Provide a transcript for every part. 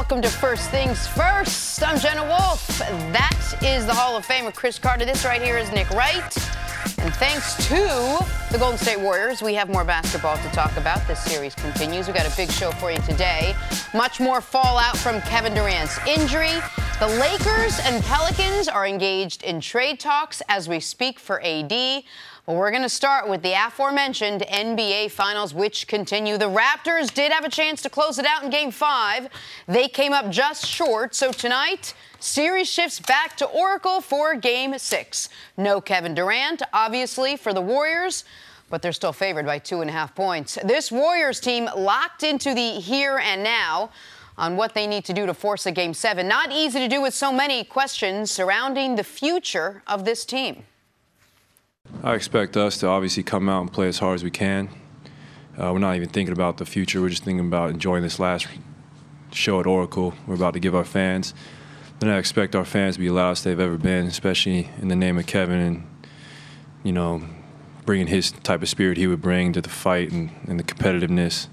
welcome to First Things First. I'm Jenna Wolf. That is the Hall of Famer Chris Carter. This right here is Nick Wright. And thanks to the Golden State Warriors, we have more basketball to talk about. This series continues. We've got a big show for you today. Much more fallout from Kevin Durant's injury. The Lakers and Pelicans are engaged in trade talks as we speak for AD. Well, we're going to start with the aforementioned NBA Finals, which continue. The Raptors did have a chance to close it out in Game 5. They came up just short. So tonight, series shifts back to Oracle for Game 6. No Kevin Durant, obviously, for the Warriors, but they're still favored by 2.5 points. This Warriors team locked into the here and now on what they need to do to force a Game 7. Not easy to do with so many questions surrounding the future of this team. I expect us to obviously come out and play as hard as we can. We're not even thinking about the future. We're just thinking about enjoying this last show at Oracle we're about to give our fans. Then I expect our fans to be the loudest they've ever been, especially in the name of Kevin and, you know, bringing his type of spirit he would bring to the fight and the competitiveness.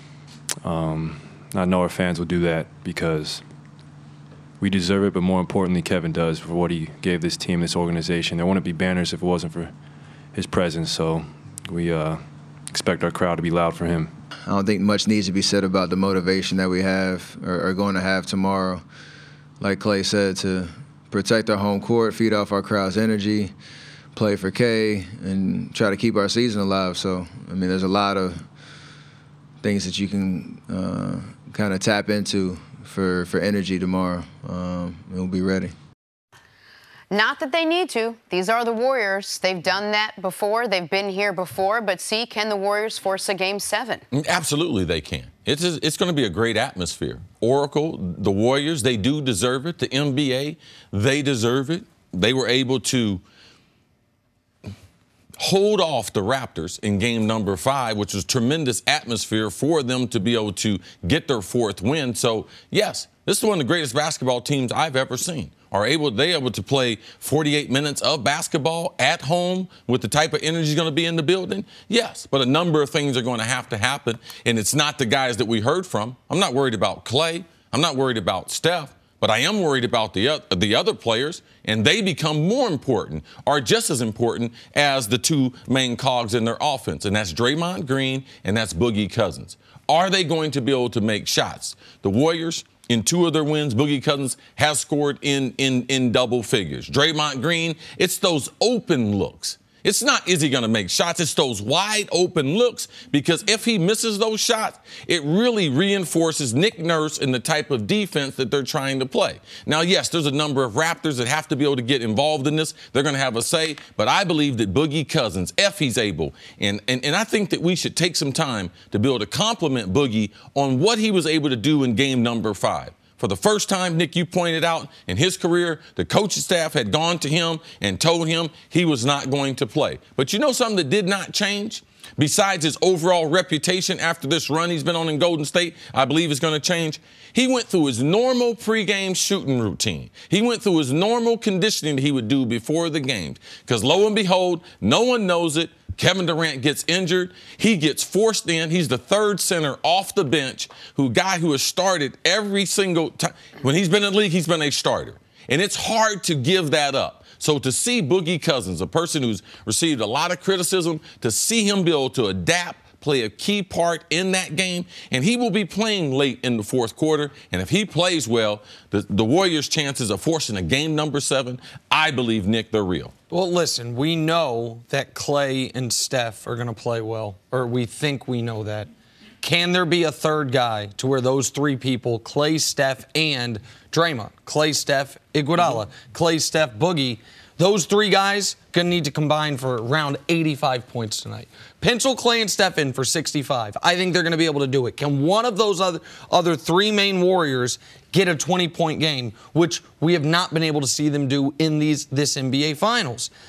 I know our fans will do that because we deserve it, but more importantly, Kevin does for what he gave this team, this organization. There wouldn't be banners if it wasn't for his presence, so we expect our crowd to be loud for him. I don't think much needs to be said about the motivation that we have or are going to have tomorrow. Like Clay said, to protect our home court, feed off our crowd's energy, play for K, and try to keep our season alive. So, I mean, there's a lot of things that you can kind of tap into for energy tomorrow. We'll be ready. Not that they need to. These are the Warriors. They've done that before. They've been here before. But see, can the Warriors force a Game 7? Absolutely they can. It's going to be a great atmosphere. Oracle, the Warriors, they do deserve it. The NBA, they deserve it. They were able to hold off the Raptors in game number 5, which was tremendous atmosphere for them to be able to get their 4th win. So, yes, this is one of the greatest basketball teams I've ever seen. They able to play 48 minutes of basketball at home with the type of energy going to be in the building? Yes, but a number of things are going to happen, and it's not the guys that we heard from. I'm not worried about Clay. I'm not worried about Steph. But I am worried about the other players, and they become more important or just as important as the two main cogs in their offense, and that's Draymond Green and that's Boogie Cousins. Are they going to be able to make shots? The Warriors, in 2 of their wins, Boogie Cousins has scored in double figures. Draymond Green, it's those open looks. It's not, is he going to make shots? It's those wide open looks, because if he misses those shots, it really reinforces Nick Nurse and the type of defense that they're trying to play. Now, yes, there's a number of Raptors that have to be able to get involved in this. They're going to have a say, but I believe that Boogie Cousins, if he's able, and I think that we should take some time to be able to compliment Boogie on what he was able to do in game number 5. For the first time, Nick, you pointed out in his career, the coaching staff had gone to him and told him he was not going to play. But you know something that did not change? Besides his overall reputation after this run he's been on in Golden State, I believe is going to change. He went through his normal pregame shooting routine. He went through his normal conditioning he would do before the games. Because lo and behold, no one knows it. Kevin Durant gets injured. He gets forced in. He's the 3rd center off the bench, guy who has started every single time. When he's been in the league, he's been a starter. And it's hard to give that up. So to see Boogie Cousins, a person who's received a lot of criticism, to see him be able to adapt, play a key part in that game, and he will be playing late in the 4th quarter. And if he plays well, the Warriors' chances of forcing a game number 7, I believe, Nick, they're real. Well, listen, we know that Clay and Steph are going to play well, or we think we know that. Can there be a third guy to where those 3 people, Clay, Steph, and Draymond, Clay, Steph, Iguodala, Clay, Steph, Boogie, those 3 guys going to need to combine for around 85 points tonight. Pencil Clay and Steph in for 65. I think they're going to be able to do it. Can one of those other 3 main Warriors get a 20-point game, which we have not been able to see them do in this NBA Finals?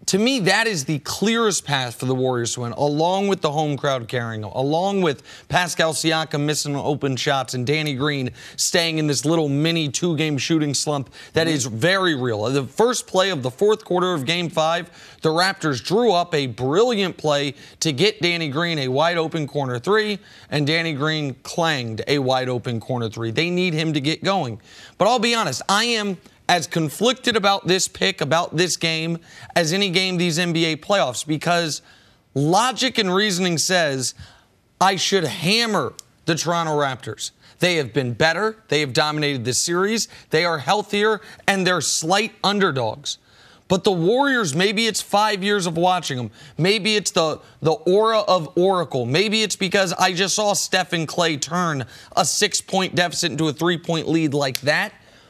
To me, that is the clearest path for the Warriors to win, along with the home crowd carrying them, along with Pascal Siakam missing open shots and Danny Green staying in this little mini 2-game shooting slump that is very real. The first play of the fourth quarter of Game 5, the Raptors drew up a brilliant play to get Danny Green a wide-open corner 3, and Danny Green clanged a wide-open corner 3. They need him to get going. But I'll be honest, I am as conflicted about this pick, about this game, as any game these NBA playoffs, because logic and reasoning says I should hammer the Toronto Raptors. They have been better. They have dominated this series. They are healthier, and they're slight underdogs. But the Warriors, maybe it's 5 years of watching them. Maybe it's the aura of Oracle. Maybe it's because I just saw Steph and Clay turn a 6-point deficit into a 3-point lead like that.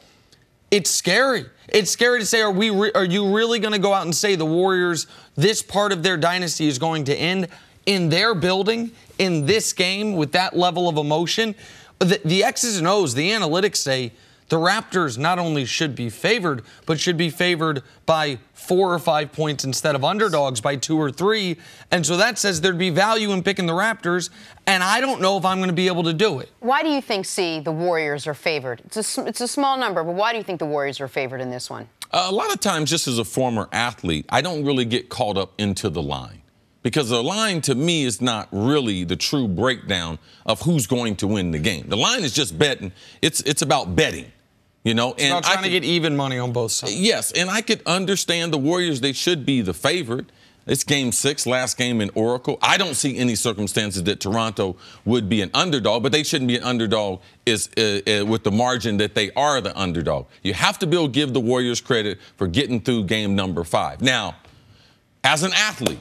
It's scary. It's scary to say, are you really going to go out and say the Warriors, this part of their dynasty is going to end in their building, in this game, with that level of emotion? The X's and O's, the analytics say the Raptors not only should be favored, but should be favored by 4 or 5 points instead of underdogs by 2 or 3. And so that says there'd be value in picking the Raptors, and I don't know if I'm going to be able to do it. Why do you think, the Warriors are favored? It's a small number, but why do you think the Warriors are favored in this one? A lot of times, just as a former athlete, I don't really get caught up into the line. Because the line, to me, is not really the true breakdown of who's going to win the game. The line is just betting. It's about betting. You know, it's about trying to get even money on both sides. Yes, and I could understand the Warriors. They should be the favorite. It's Game 6, last game in Oracle. I don't see any circumstances that Toronto would be an underdog, but they shouldn't be an underdog with the margin that they are the underdog. You have to be able to give the Warriors credit for getting through game number 5. Now, as an athlete,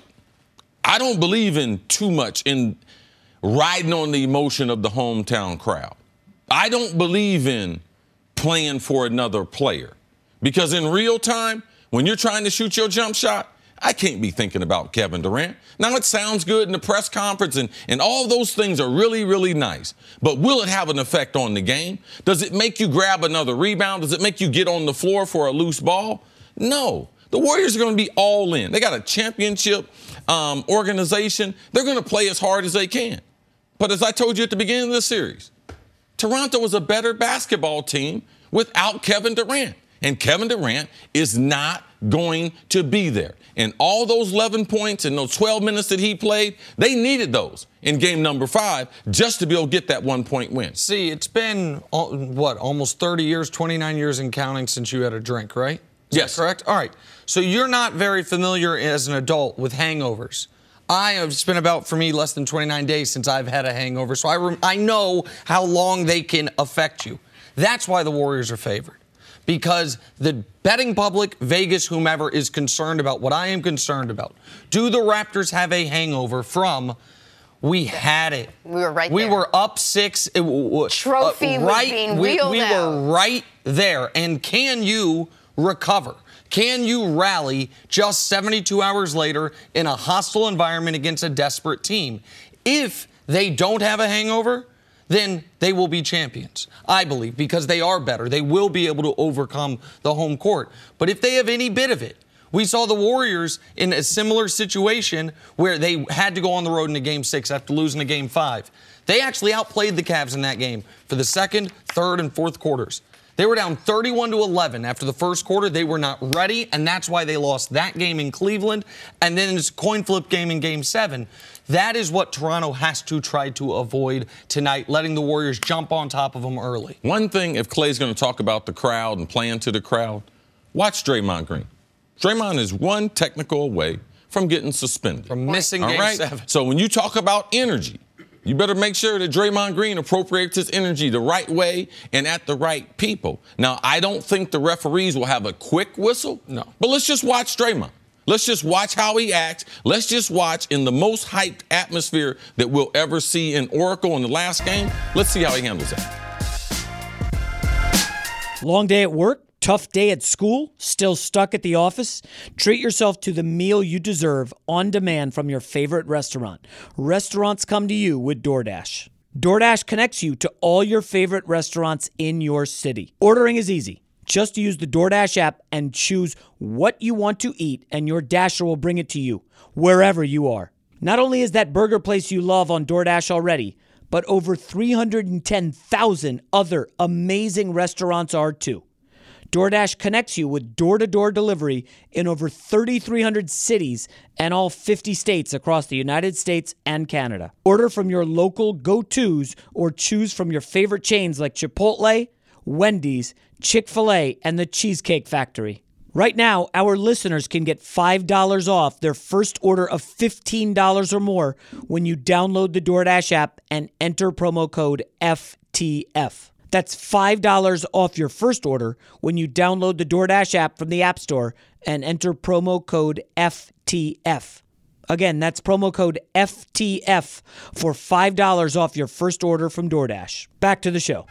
I don't believe in too much in riding on the emotion of the hometown crowd. I don't believe in playing for another player. Because in real time, when you're trying to shoot your jump shot, I can't be thinking about Kevin Durant. Now, it sounds good in the press conference, and all those things are really, really nice. But will it have an effect on the game? Does it make you grab another rebound? Does it make you get on the floor for a loose ball? No. The Warriors are going to be all in. They got a championship organization. They're going to play as hard as they can. But as I told you at the beginning of the series, Toronto was a better basketball team without Kevin Durant. And Kevin Durant is not going to be there. And all those 11 points and those 12 minutes that he played, they needed those in game number 5 just to be able to get that 1-point win. See, it's been, almost 30 years, 29 years and counting since you had a drink, right? Yes. Correct? All right. So you're not very familiar as an adult with hangovers. It's been about, for me, less than 29 days since I've had a hangover, so I know how long they can affect you. That's why the Warriors are favored. Because the betting public, Vegas, whomever, is concerned about what I am concerned about. Do the Raptors have a hangover from, we had it. We were right there. We were up 6. Trophy was being wheeled out. We were right there. And can you recover? Can you rally just 72 hours later in a hostile environment against a desperate team? If they don't have a hangover, then they will be champions, I believe, because they are better. They will be able to overcome the home court. But if they have any bit of it, we saw the Warriors in a similar situation where they had to go on the road in a Game 6 after losing a Game 5. They actually outplayed the Cavs in that game for the second, third, and fourth quarters. They were down 31-11 after the first quarter. They were not ready, and that's why they lost that game in Cleveland. And then this coin flip game in Game 7. That is what Toronto has to try to avoid tonight, letting the Warriors jump on top of them early. One thing, if Clay's going to talk about the crowd and playing to the crowd, watch Draymond Green. Draymond is one technical away from getting suspended. From missing Game 7. So when you talk about energy, you better make sure that Draymond Green appropriates his energy the right way and at the right people. Now, I don't think the referees will have a quick whistle. No. But let's just watch Draymond. Let's just watch how he acts. Let's just watch in the most hyped atmosphere that we'll ever see in Oracle in the last game. Let's see how he handles that. Long day at work? Tough day at school? Still stuck at the office? Treat yourself to the meal you deserve on demand from your favorite restaurant. Restaurants come to you with DoorDash. DoorDash connects you to all your favorite restaurants in your city. Ordering is easy. Just use the DoorDash app and choose what you want to eat, and your Dasher will bring it to you, wherever you are. Not only is that burger place you love on DoorDash already, but over 310,000 other amazing restaurants are too. DoorDash connects you with door-to-door delivery in over 3,300 cities and all 50 states across the United States and Canada. Order from your local go-tos or choose from your favorite chains like Chipotle, Wendy's, Chick-fil-A, and the Cheesecake Factory. Right now, our listeners can get $5 off their first order of $15 or more when you download the DoorDash app and enter promo code FTF. That's $5 off your first order when you download the DoorDash app from the App Store and enter promo code FTF. Again, that's promo code FTF for $5 off your first order from DoorDash. Back to the show.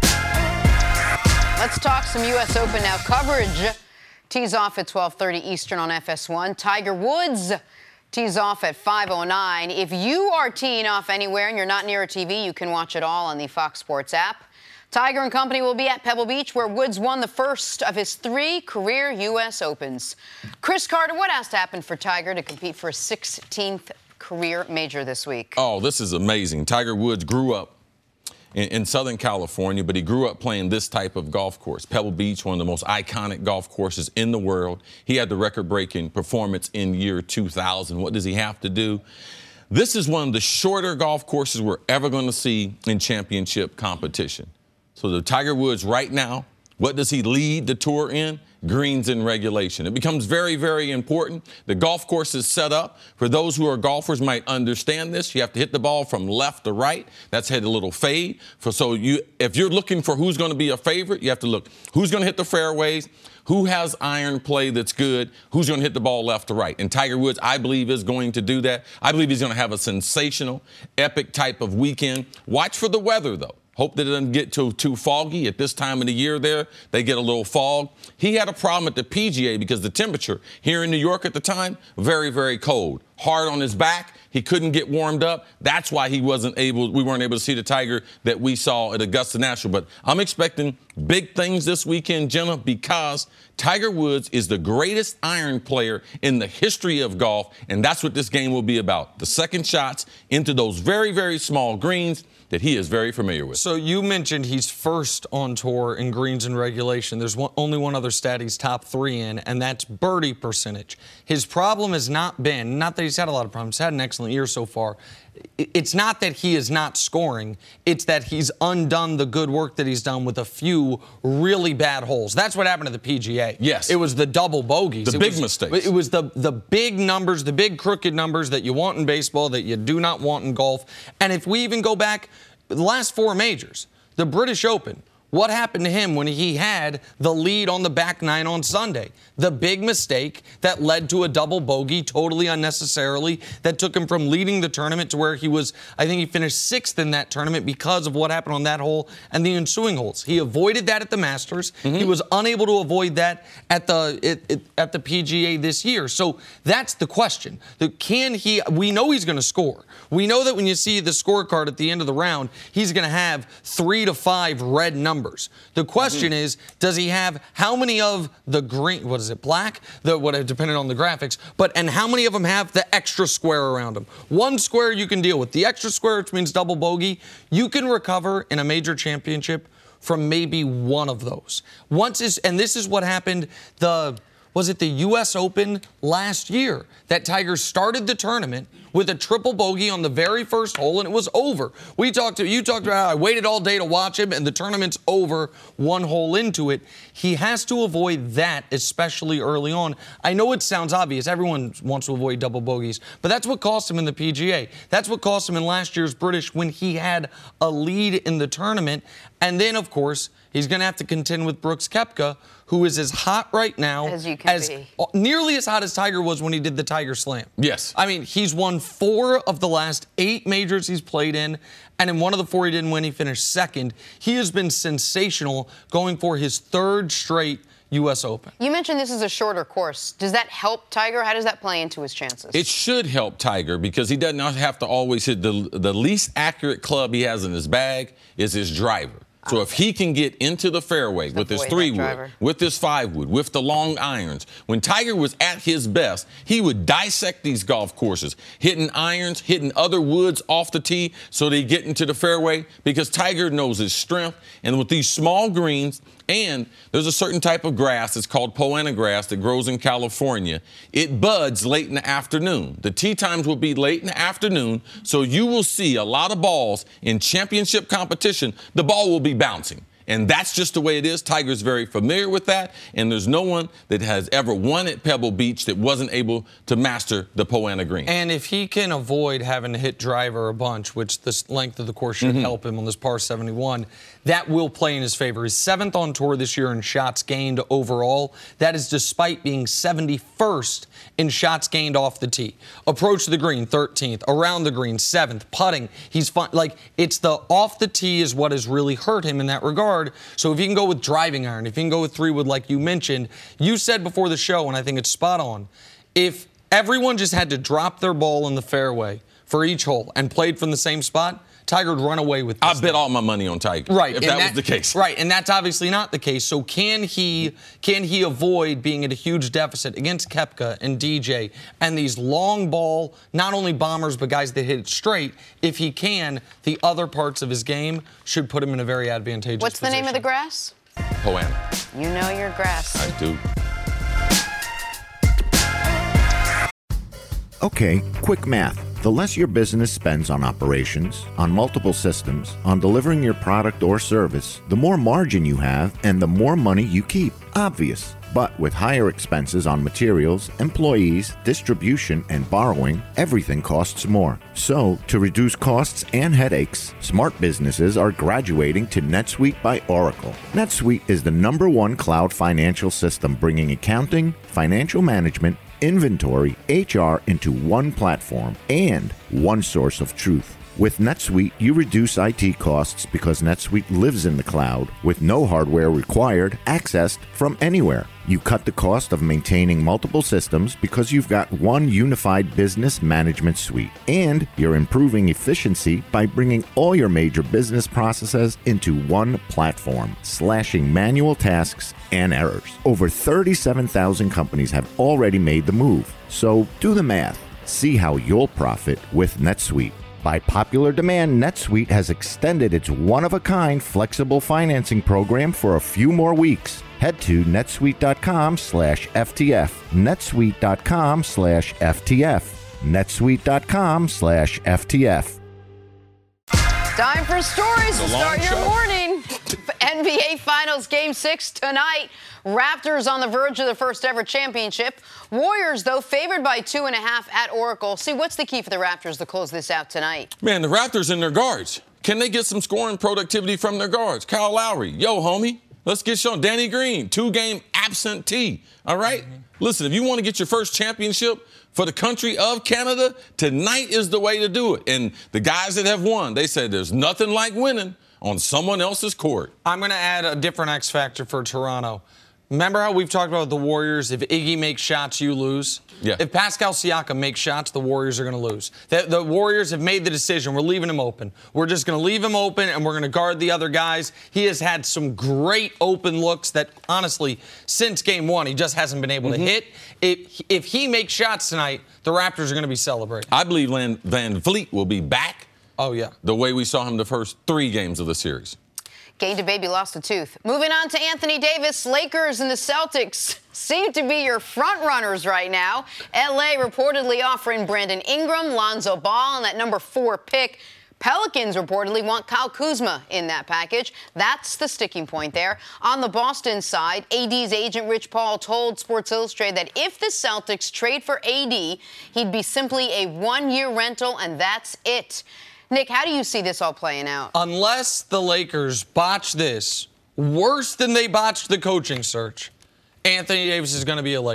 Let's talk some U.S. Open now. Coverage tees off at 12:30 Eastern on FS1. Tiger Woods tees off at 5:09. If you are teeing off anywhere and you're not near a TV, you can watch it all on the Fox Sports app. Tiger and company will be at Pebble Beach, where Woods won the first of his 3 career U.S. Opens. Chris Carter, what has to happen for Tiger to compete for a 16th career major this week? Oh, this is amazing. Tiger Woods grew up in Southern California, but he grew up playing this type of golf course. Pebble Beach, one of the most iconic golf courses in the world. He had the record-breaking performance in year 2000. What does he have to do? This is one of the shorter golf courses we're ever going to see in championship competition. So the Tiger Woods right now, what does he lead the tour in? Greens in regulation. It becomes very, very important. The golf course is set up. For those who are golfers might understand this. You have to hit the ball from left to right. That's hit a little fade. If you're looking for who's going to be a favorite, you have to look who's going to hit the fairways, who has iron play that's good, who's going to hit the ball left to right. And Tiger Woods, I believe, is going to do that. I believe he's going to have a sensational, epic type of weekend. Watch for the weather, though. Hope that it doesn't get too foggy. At this time of the year there, they get a little fog. He had a problem at the PGA because the temperature here in New York at the time, very, very cold. Hard on his back. He couldn't get warmed up. That's why we weren't able to see the Tiger that we saw at Augusta National. But I'm expecting big things this weekend, Jenna, because Tiger Woods is the greatest iron player in the history of golf, and that's what this game will be about. The second shots into those very, very small greens that he is very familiar with. So you mentioned he's first on tour in greens and regulation. There's only one other stat he's top 3 in, and that's birdie percentage. His problem has not been, not that he's had a lot of problems, he's had an excellent year so far. It's not that he is not scoring. It's that he's undone the good work that he's done with a few really bad holes. That's what happened to the PGA. Yes. It was the double bogeys. The big mistakes. It was the big numbers, the big crooked numbers that you want in baseball that you do not want in golf. And if we even go back the last 4 majors, the British Open, what happened to him when he had the lead on the back 9 on Sunday? The big mistake that led to a double bogey totally unnecessarily that took him from leading the tournament to where he was, I think he finished 6th in that tournament because of what happened on that hole and the ensuing holes. He avoided that at the Masters. Mm-hmm. He was unable to avoid that at the PGA this year. So that's the question. We know he's going to score. We know that when you see the scorecard at the end of the round, he's going to have 3 to 5 red numbers. The question is, does he have how many of the green, what is it, black? Depending on the graphics, and how many of them have the extra square around them? 1 square you can deal with. The extra square, which means double bogey, you can recover in a major championship from maybe 1 of those. And this is what happened, was it the U.S. Open last year that Tiger started the tournament with a triple bogey on the very first hole, and it was over. You talked about how I waited all day to watch him, and the tournament's over 1 hole into it. He has to avoid that, especially early on. I know it sounds obvious. Everyone wants to avoid double bogeys, but that's what cost him in the PGA. That's what cost him in last year's British when he had a lead in the tournament. And then, of course, he's going to have to contend with Brooks Koepka, who is as hot right now as you can be. Nearly as hot as Tiger was when he did the Tiger Slam. Yes. I mean, he's won 4 of the last 8 majors he's played in, and in one of the 4 he didn't win, he finished 2nd. He has been sensational, going for his 3rd straight U.S. Open. You mentioned this is a shorter course. Does that help Tiger? How does that play into his chances? It should help Tiger because he doesn't have to always hit the least accurate club he has in his bag is his driver. So if he can get into the fairway with his 3-wood, with his 5-wood, with the long irons, when Tiger was at his best, he would dissect these golf courses, hitting irons, hitting other woods off the tee so they get into the fairway, because Tiger knows his strength. And with these small greens, and there's a certain type of grass, it's called poana grass, that grows in California. It buds late in the afternoon. The tee times will be late in the afternoon, so you will see a lot of balls in championship competition. The ball will be bouncing. And that's just the way it is. Tiger's very familiar with that, and there's no one that has ever won at Pebble Beach that wasn't able to master the poana green. And if he can avoid having to hit driver a bunch, which the length of the course should help him on this par 71, that will play in his favor. He's 7th on tour this year in shots gained overall. That is despite being 71st in shots gained off the tee. Approach to the green, 13th. Around the green, 7th. Putting, he's fine. Like, it's the off the tee is what has really hurt him in that regard. So if you can go with driving iron, if you can go with 3-wood like you mentioned, you said before the show, and I think it's spot on, if everyone just had to drop their ball in the fairway for each hole and played from the same spot, Tiger would run away with this. I bet all my money on Tiger. Right. If that was the case. Right, and that's obviously not the case. So can he avoid being at a huge deficit against Koepka and DJ and these long ball, not only bombers, but guys that hit it straight? If he can, the other parts of his game should put him in a very advantageous What's the position. name of the grass? Poana. You know your grass. I do. Okay, quick math. The less your business spends on operations, on multiple systems, on delivering your product or service, the more margin you have and the more money you keep. Obvious. But with higher expenses on materials, employees, distribution, and borrowing, everything costs more. So, to reduce costs and headaches, smart businesses are graduating to NetSuite by Oracle. NetSuite is the #1 cloud financial system bringing accounting, financial management, inventory, HR into one platform and one source of truth. With NetSuite, you reduce IT costs because NetSuite lives in the cloud with no hardware required, accessed from anywhere. You cut the cost of maintaining multiple systems because you've got one unified business management suite. And you're improving efficiency by bringing all your major business processes into one platform, slashing manual tasks and errors. Over 37,000 companies have already made the move. So do the math. See how you'll profit with NetSuite. By popular demand, NetSuite has extended its one-of-a-kind flexible financing program for a few more weeks. Head to netsuite.com/FTF. netsuite.com/FTF. netsuite.com/FTF. Time for stories to start your show. morning. NBA Finals Game 6 tonight. Raptors on the verge of their first ever championship. Warriors, though, favored by 2.5 at Oracle. See, what's the key for the Raptors to close this out tonight? Man, the Raptors and their guards. Can they get some scoring productivity from their guards? Kyle Lowry, yo, homie, let's get shown. Danny Green, 2-game absentee. All right? Listen, if you want to get your first championship for the country of Canada, tonight is the way to do it. And the guys that have won, they said there's nothing like winning on someone else's court. I'm going to add a different X factor for Toronto. Remember how we've talked about the Warriors? If Iggy makes shots, you lose. Yeah. If Pascal Siakam makes shots, the Warriors are going to lose. The Warriors have made the decision. We're leaving him open. We're just going to leave him open, and we're going to guard the other guys. He has had some great open looks that, honestly, since Game 1, he just hasn't been able to hit. If he makes shots tonight, the Raptors are going to be celebrating. I believe Van Vliet will be back. Oh, yeah. The way we saw him the first 3 games of the series. Gained a baby, lost a tooth. Moving on to Anthony Davis. Lakers and the Celtics seem to be your front runners right now. L.A. reportedly offering Brandon Ingram, Lonzo Ball, and that number 4 pick. Pelicans reportedly want Kyle Kuzma in that package. That's the sticking point there. On the Boston side, AD's agent Rich Paul told Sports Illustrated that if the Celtics trade for AD, he'd be simply a 1-year rental, and that's it. Nick, how do you see this all playing out? Unless the Lakers botch this worse than they botched the coaching search, Anthony Davis is going to be a Laker.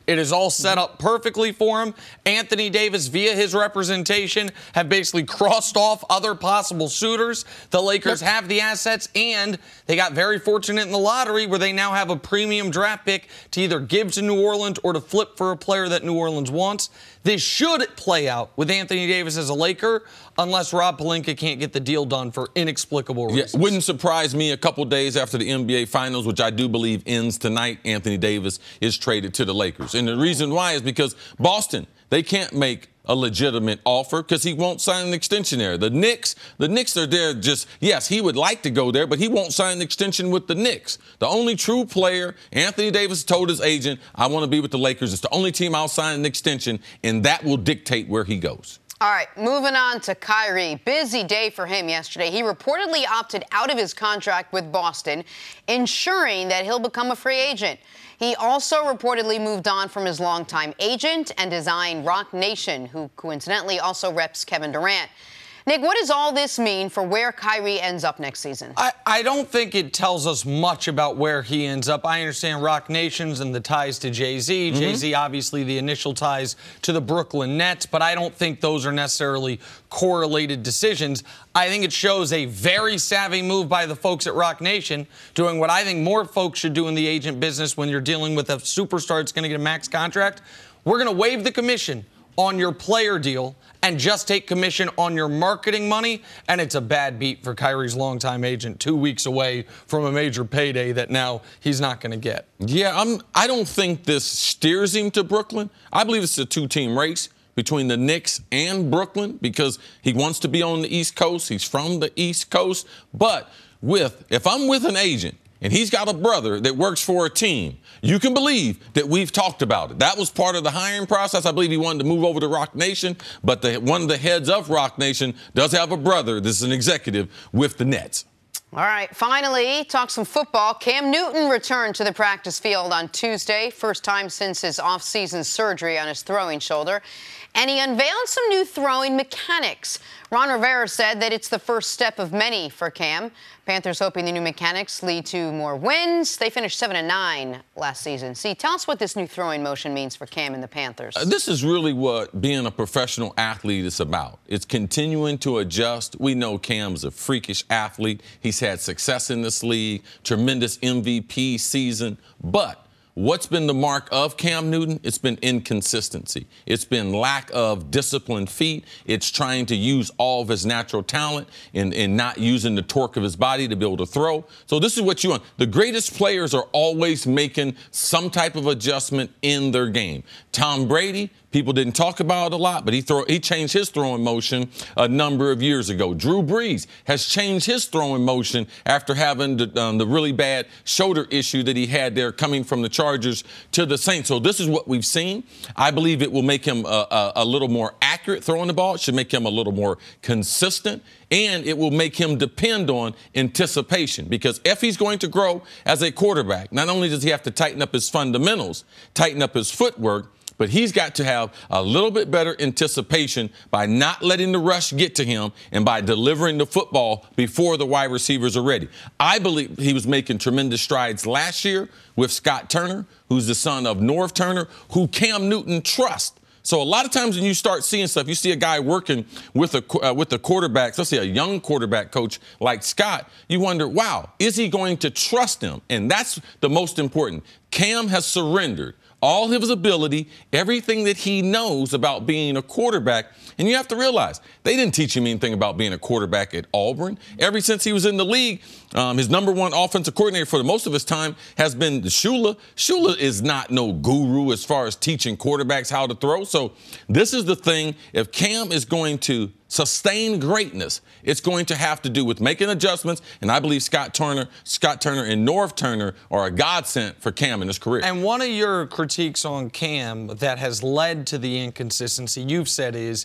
It is all set up perfectly for him. Anthony Davis, via his representation, have basically crossed off other possible suitors. The Lakers have the assets, and they got very fortunate in the lottery where they now have a premium draft pick to either give to New Orleans or to flip for a player that New Orleans wants. This should play out with Anthony Davis as a Laker unless Rob Pelinka can't get the deal done for inexplicable reasons. Yeah, wouldn't surprise me a couple days after the NBA Finals, which I do believe ends tonight, Anthony Davis is traded to the Lakers. And the reason why is because Boston, they can't make a legitimate offer because he won't sign an extension there. The Knicks are there just, yes, he would like to go there, but he won't sign an extension with the Knicks. The only true player, Anthony Davis told his agent, I want to be with the Lakers. It's the only team I'll sign an extension, and that will dictate where he goes. All right, moving on to Kyrie. Busy day for him yesterday. He reportedly opted out of his contract with Boston, ensuring that he'll become a free agent. He also reportedly moved on from his longtime agent and design Roc Nation, who coincidentally also reps Kevin Durant. Nick, what does all this mean for where Kyrie ends up next season? I don't think it tells us much about where he ends up. I understand Roc Nations and the ties to Jay-Z. Jay-Z, obviously, the initial ties to the Brooklyn Nets, but I don't think those are necessarily correlated decisions. I think it shows a very savvy move by the folks at Roc Nation, doing what I think more folks should do in the agent business when you're dealing with a superstar that's going to get a max contract. We're going to waive the commission on your player deal and just take commission on your marketing money, and it's a bad beat for Kyrie's longtime agent 2 weeks away from a major payday that now he's not going to get. Yeah, I don't think this steers him to Brooklyn. I believe it's a two-team race between the Knicks and Brooklyn because he wants to be on the East Coast. He's from the East Coast. But if I'm with an agent and he's got a brother that works for a team, you can believe that we've talked about it. That was part of the hiring process. I believe he wanted to move over to Roc Nation, but one of the heads of Roc Nation does have a brother that's an executive with the Nets. All right, finally, talk some football. Cam Newton returned to the practice field on Tuesday, first time since his off-season surgery on his throwing shoulder, and he unveiled some new throwing mechanics. Ron Rivera said that it's the first step of many for Cam. Panthers hoping the new mechanics lead to more wins. They finished 7-9 last season. See, tell us what this new throwing motion means for Cam and the Panthers. This is really what being a professional athlete is about. It's continuing to adjust. We know Cam's a freakish athlete. He's had success in this league, tremendous MVP season, but what's been the mark of Cam Newton? It's been inconsistency. It's been lack of disciplined feet. It's trying to use all of his natural talent and not using the torque of his body to be able to throw. So this is what you want. The greatest players are always making some type of adjustment in their game. Tom Brady, people didn't talk about it a lot, but he changed his throwing motion a number of years ago. Drew Brees has changed his throwing motion after having the really bad shoulder issue that he had there coming from the Chargers to the Saints. So this is what we've seen. I believe it will make him a little more accurate throwing the ball. It should make him a little more consistent, and it will make him depend on anticipation because if he's going to grow as a quarterback, not only does he have to tighten up his fundamentals, tighten up his footwork, but he's got to have a little bit better anticipation by not letting the rush get to him and by delivering the football before the wide receivers are ready. I believe he was making tremendous strides last year with Scott Turner, who's the son of Norv Turner, who Cam Newton trusts. So a lot of times when you start seeing stuff, you see a guy working with the quarterback, let's say a young quarterback coach like Scott, you wonder, wow, is he going to trust him? And that's the most important. Cam has surrendered all of his ability, everything that he knows about being a quarterback. And you have to realize, they didn't teach him anything about being a quarterback at Auburn. Ever since he was in the league, his number one offensive coordinator for the most of his time has been Shula. Shula is not no guru as far as teaching quarterbacks how to throw. So this is the thing. If Cam is going to sustain greatness, it's going to have to do with making adjustments, and I believe Scott Turner and Norv Turner are a godsend for Cam in his career. And one of your critiques on Cam that has led to the inconsistency you've said is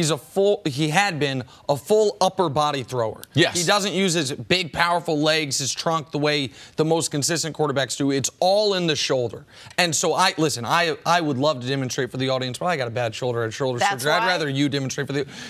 he had been a full upper body thrower. Yes. He doesn't use his big, powerful legs, his trunk, the way the most consistent quarterbacks do. It's all in the shoulder. And so I would love to demonstrate for the audience, but I got a bad shoulder. I had shoulder surgery. I'd rather you demonstrate for the. Can you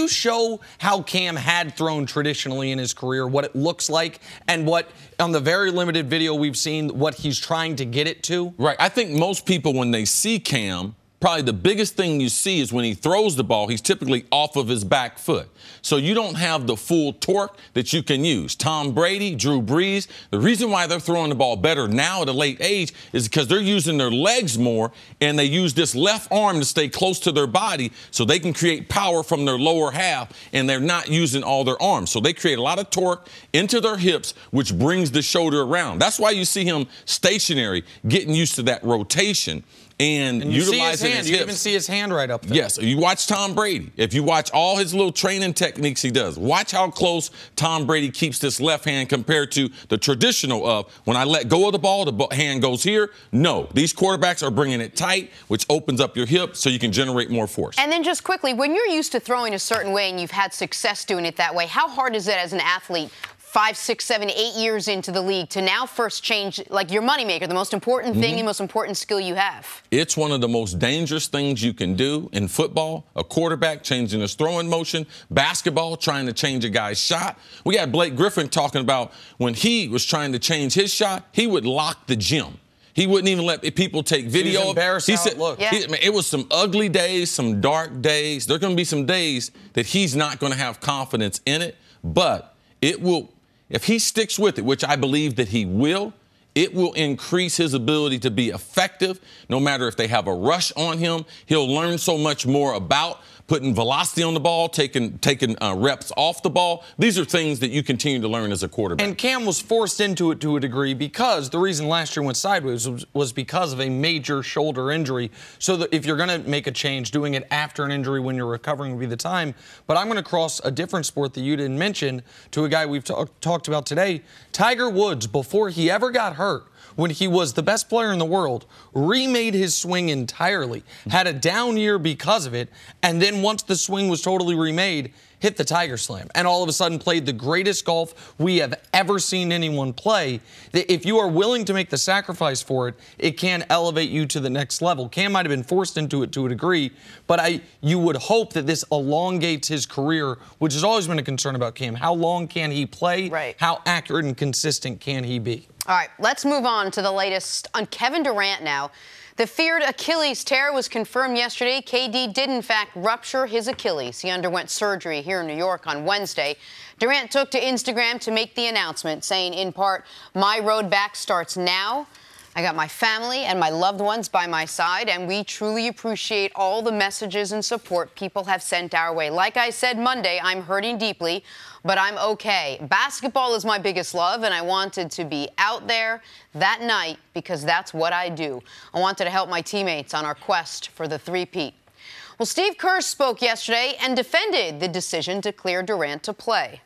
you show how Cam had thrown traditionally in his career, what it looks like, and what, on the very limited video we've seen, what he's trying to get it to? Right. I think most people, when they see Cam, probably the biggest thing you see is when he throws the ball, he's typically off of his back foot. So you don't have the full torque that you can use. Tom Brady, Drew Brees, the reason why they're throwing the ball better now at a late age is because they're using their legs more, and they use this left arm to stay close to their body so they can create power from their lower half, and they're not using all their arms. So they create a lot of torque into their hips, which brings the shoulder around. That's why you see him stationary, getting used to that rotation. And you utilizing see his hand. his You hips. even see his hand right up there. Yes, you watch Tom Brady. If you watch all his little training techniques he does, watch how close Tom Brady keeps this left hand compared to the traditional of when I let go of the ball, the hand goes here. No, these quarterbacks are bringing it tight, which opens up your hip so you can generate more force. And then just quickly, when you're used to throwing a certain way and you've had success doing it that way, how hard is it as an athlete 5, 6, 7, 8 years into the league to now first change, like, your moneymaker, the most important thing, the most important skill you have? It's one of the most dangerous things you can do in football. A quarterback changing his throwing motion, basketball trying to change a guy's shot. We had Blake Griffin talking about when he was trying to change his shot, he would lock the gym. He wouldn't even let people take video. He's embarrassed how it looked. Yeah. It was some ugly days, some dark days. There are going to be some days that he's not going to have confidence in it, but it will. If he sticks with it, which I believe that he will, it will increase his ability to be effective. No matter if they have a rush on him, he'll learn so much more about putting velocity on the ball, taking reps off the ball. These are things that you continue to learn as a quarterback. And Cam was forced into it to a degree because the reason last year went sideways was because of a major shoulder injury. So that if you're going to make a change, doing it after an injury when you're recovering would be the time. But I'm going to cross a different sport that you didn't mention to a guy we've talked about today. Tiger Woods, before he ever got hurt, when he was the best player in the world, remade his swing entirely, had a down year because of it, and then once the swing was totally remade, hit the Tiger Slam, and all of a sudden played the greatest golf we have ever seen anyone play. If you are willing to make the sacrifice for it, it can elevate you to the next level. Cam might have been forced into it to a degree, but you would hope that this elongates his career, which has always been a concern about Cam. How long can he play? Right. How accurate and consistent can he be? All right, let's move on to the latest on Kevin Durant now. The feared Achilles tear was confirmed yesterday. KD did, in fact, rupture his Achilles. He underwent surgery here in New York on Wednesday. Durant took to Instagram to make the announcement, saying, in part, "My road back starts now. I got my family and my loved ones by my side, and we truly appreciate all the messages and support people have sent our way. Like I said Monday, I'm hurting deeply, but I'm okay. Basketball is my biggest love, and I wanted to be out there that night because that's what I do. I wanted to help my teammates on our quest for the three-peat." Well, Steve Kerr spoke yesterday and defended the decision to clear Durant to play.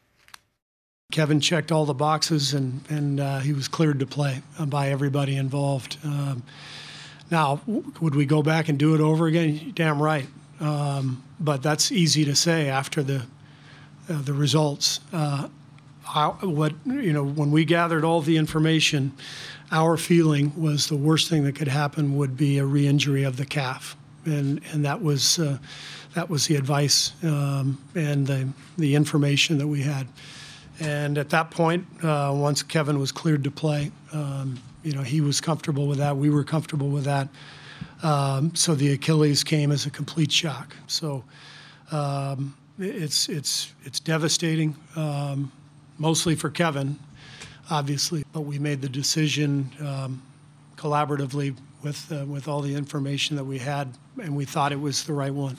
Kevin checked all the boxes, and he was cleared to play by everybody involved. Now, would we go back and do it over again? Damn right. But that's easy to say after the results. When we gathered all the information, our feeling was the worst thing that could happen would be a re-injury of the calf, and that was the advice and the information that we had. And at that point, once Kevin was cleared to play, he was comfortable with that. We were comfortable with that. So the Achilles came as a complete shock. So it's devastating, mostly for Kevin, obviously. But we made the decision collaboratively with all the information that we had, and we thought it was the right one.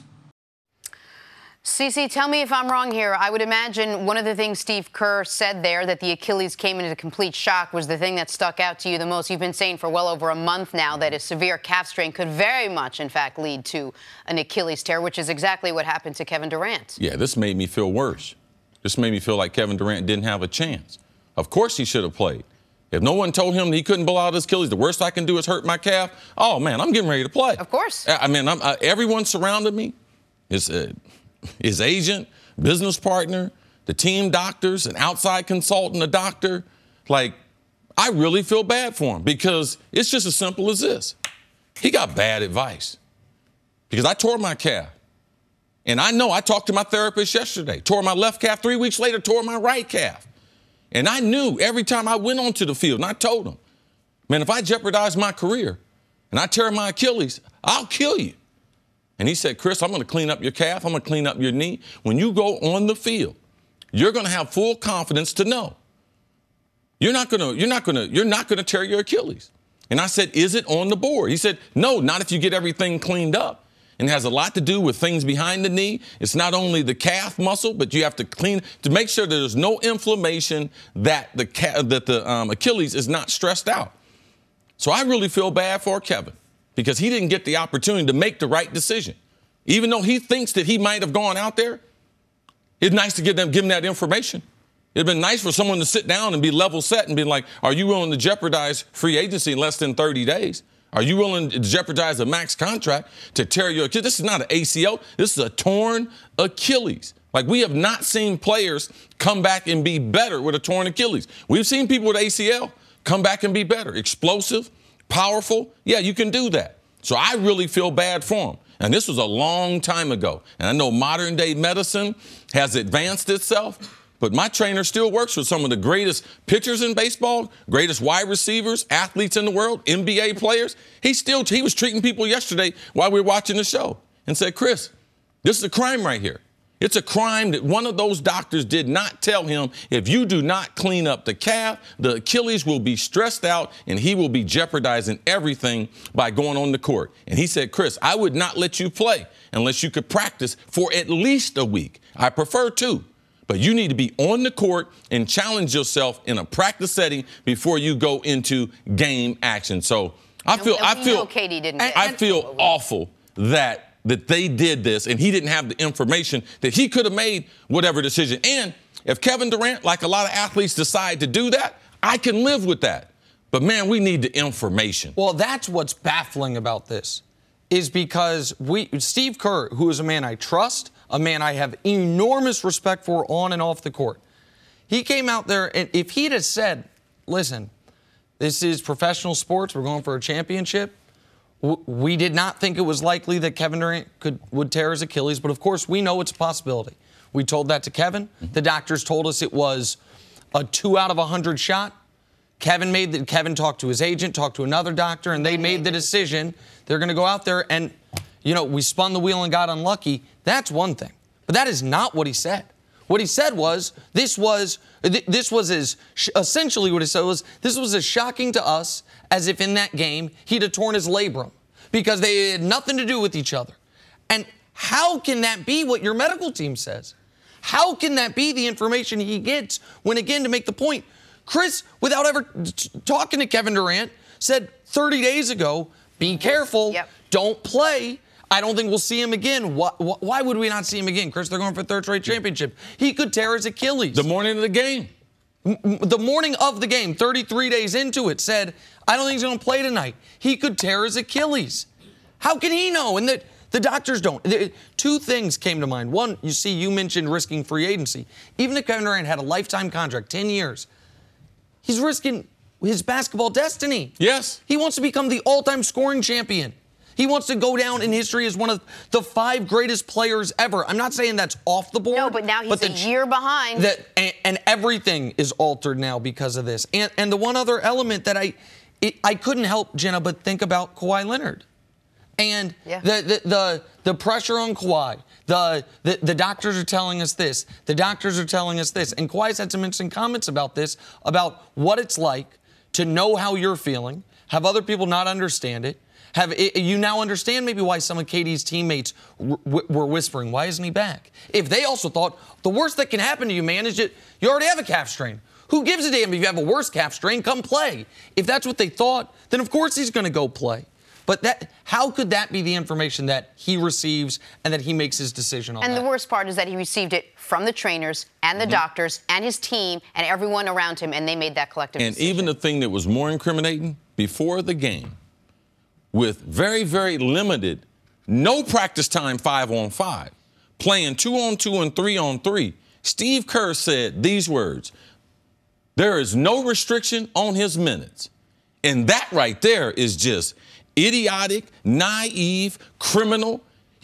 Cece, tell me if I'm wrong here. I would imagine one of the things Steve Kerr said there, that the Achilles came into complete shock, was the thing that stuck out to you the most. You've been saying for well over a month now that a severe calf strain could very much, in fact, lead to an Achilles tear, which is exactly what happened to Kevin Durant. Yeah, this made me feel worse. This made me feel like Kevin Durant didn't have a chance. Of course he should have played. If no one told him he couldn't blow out his Achilles, the worst I can do is hurt my calf. Oh, man, I'm getting ready to play. Of course. I mean, everyone surrounded me. His agent, business partner, the team doctors, an outside consultant, a doctor. Like, I really feel bad for him because it's just as simple as this. He got bad advice because I tore my calf. And I know I talked to my therapist yesterday, tore my left calf, 3 weeks later, tore my right calf. And I knew every time I went onto the field, and I told him, man, if I jeopardize my career and I tear my Achilles, I'll kill you. And he said, Chris, I'm going to clean up your calf. I'm going to clean up your knee. When you go on the field, you're going to have full confidence to know you're not going to tear your Achilles. And I said, is it on the board? He said, no, not if you get everything cleaned up. And it has a lot to do with things behind the knee. It's not only the calf muscle, but you have to clean to make sure that there's no inflammation, that the Achilles is not stressed out. So I really feel bad for Kevin because he didn't get the opportunity to make the right decision. Even though he thinks that he might have gone out there, it's nice to give him that information. It'd been nice for someone to sit down and be level set and be like, are you willing to jeopardize free agency in less than 30 days? Are you willing to jeopardize a max contract to tear your Achilles? This is not an ACL. This is a torn Achilles. Like, we have not seen players come back and be better with a torn Achilles. We've seen people with ACL come back and be better. Explosive, powerful. Yeah, you can do that. So I really feel bad for him. And this was a long time ago. And I know modern day medicine has advanced itself, but my trainer still works with some of the greatest pitchers in baseball, greatest wide receivers, athletes in the world, NBA players. He was treating people yesterday while we were watching the show and said, Chris, this is a crime right here. It's a crime that one of those doctors did not tell him, if you do not clean up the calf, the Achilles will be stressed out and he will be jeopardizing everything by going on the court. And he said, Chris, I would not let you play unless you could practice for at least a week. I prefer 2. But you need to be on the court and challenge yourself in a practice setting before you go into game action. So I feel awful that they did this and he didn't have the information that he could have made whatever decision. And if Kevin Durant, like a lot of athletes, decide to do that, I can live with that. But, man, we need the information. Well, that's what's baffling about this is because Steve Kerr, who is a man I trust, a man I have enormous respect for on and off the court, he came out there and if he'd have said, listen, this is professional sports, we're going for a championship, we did not think it was likely that Kevin Durant would tear his Achilles, but of course we know it's a possibility. We told that to Kevin. The doctors told us it was a 2 out of 100 shot. Kevin talked to his agent, talked to another doctor, and they made the decision. They're going to go out there and, we spun the wheel and got unlucky. That's one thing. But that is not what he said. What he said was, essentially what he said was, this was as shocking to us as if in that game he'd have torn his labrum because they had nothing to do with each other. And how can that be what your medical team says? How can that be the information he gets when, again, to make the point, Chris, without ever talking to Kevin Durant, said 30 days ago, be careful, don't play. I don't think we'll see him again. Why would we not see him again? Chris, they're going for a third straight championship. He could tear his Achilles. The morning of the game. The morning of the game, 33 days into it, said, I don't think he's going to play tonight. He could tear his Achilles. How can he know? And the doctors don't. 2 things came to mind. One, you mentioned risking free agency. Even if Kevin Durant had a lifetime contract, 10 years, he's risking his basketball destiny. Yes. He wants to become the all-time scoring champion. He wants to go down in history as one of the 5 greatest players ever. I'm not saying that's off the board. No, but now he's a year behind. And everything is altered now because of this. And the one other element that I couldn't help, Jenna, but think about Kawhi Leonard. And the pressure on Kawhi. The doctors are telling us this. The doctors are telling us this. And Kawhi's had some interesting comments about this, about what it's like to know how you're feeling, have other people not understand it. You now understand maybe why some of KD's teammates were whispering, why isn't he back? If they also thought, the worst that can happen to you, man, is you already have a calf strain. Who gives a damn if you have a worse calf strain? Come play. If that's what they thought, then of course he's going to go play. But how could that be the information that he receives and that he makes his decision on that? And the worst part is that he received it from the trainers and the doctors and his team and everyone around him, and they made that collective decision. And even the thing that was more incriminating, before the game, with very, very limited, no practice time 5-on-5, playing 2-on-2 and 3-on-3, Steve Kerr said these words, there is no restriction on his minutes. And that right there is just idiotic, naive, criminal.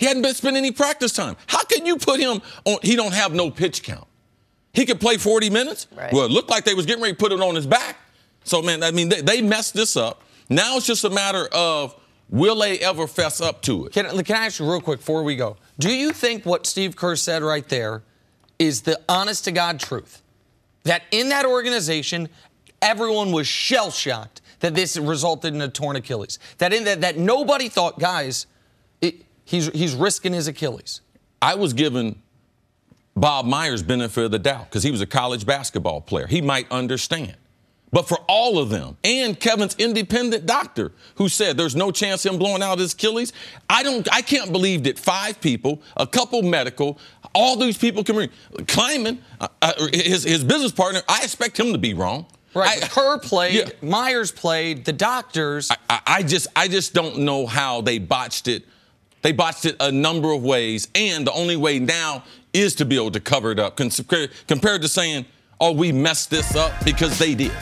He hadn't been spending any practice time. How can you put him on? He don't have no pitch count. He could play 40 minutes. Right. Well, it looked like they was getting ready to put it on his back. So, man, I mean, they messed this up. Now it's just a matter of will they ever fess up to it? Can I ask you real quick before we go? Do you think what Steve Kerr said right there is the honest-to-God truth? That in that organization, everyone was shell-shocked that this resulted in a torn Achilles. That nobody thought, guys, he's risking his Achilles. I was given Bob Myers benefit of the doubt because he was a college basketball player. He might understand. But for all of them, and Kevin's independent doctor who said there's no chance of him blowing out his Achilles, I can't believe that 5 people, a couple medical, all these people can Kleiman, his business partner, I expect him to be wrong. Right. Kerr played, Myers played, the doctors. I just don't know how they botched it. They botched it a number of ways, and the only way now is to be able to cover it up compared to saying, oh, we messed this up, because they did.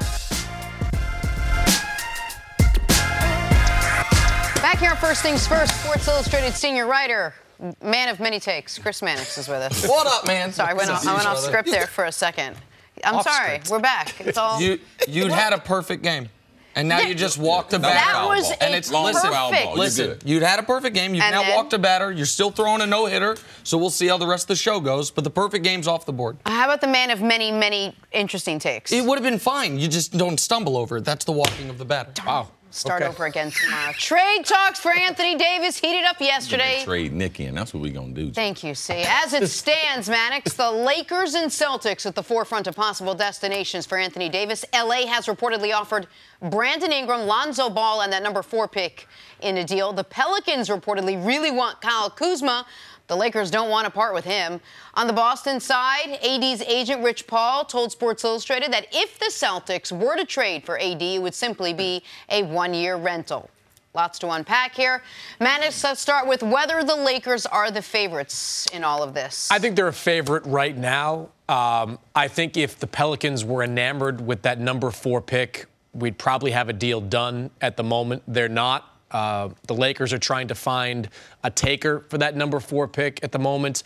Back here on First Things First, Sports Illustrated senior writer, man of many takes, Chris Mannix is with us. What up, man? Sorry, I went off script there for a second. I'm sorry, script. we're back. It's all. You'd had a perfect game. And now you just walked a batter. That was and it's perfect. Listen, you'd had a perfect game. You've now walked a batter. You're still throwing a no-hitter. So we'll see how the rest of the show goes. But the perfect game's off the board. How about the man of many, many interesting takes? It would have been fine. You just don't stumble over it. That's the walking of the batter. Wow. Start over again tomorrow. Trade talks for Anthony Davis heated up yesterday. Trade Nick in. That's what we're going to do. Thank you, C. As it stands, Mannix, the Lakers and Celtics at the forefront of possible destinations for Anthony Davis. L.A. has reportedly offered Brandon Ingram, Lonzo Ball, and that number 4 pick in a deal. The Pelicans reportedly really want Kyle Kuzma. The Lakers don't want to part with him. On the Boston side, AD's agent Rich Paul told Sports Illustrated that if the Celtics were to trade for AD, it would simply be a 1-year rental. Lots to unpack here. Mannix, let's start with whether the Lakers are the favorites in all of this. I think they're a favorite right now. I think if the Pelicans were enamored with that number 4 pick, we'd probably have a deal done at the moment. They're not. The Lakers are trying to find a taker for that number 4 pick at the moment.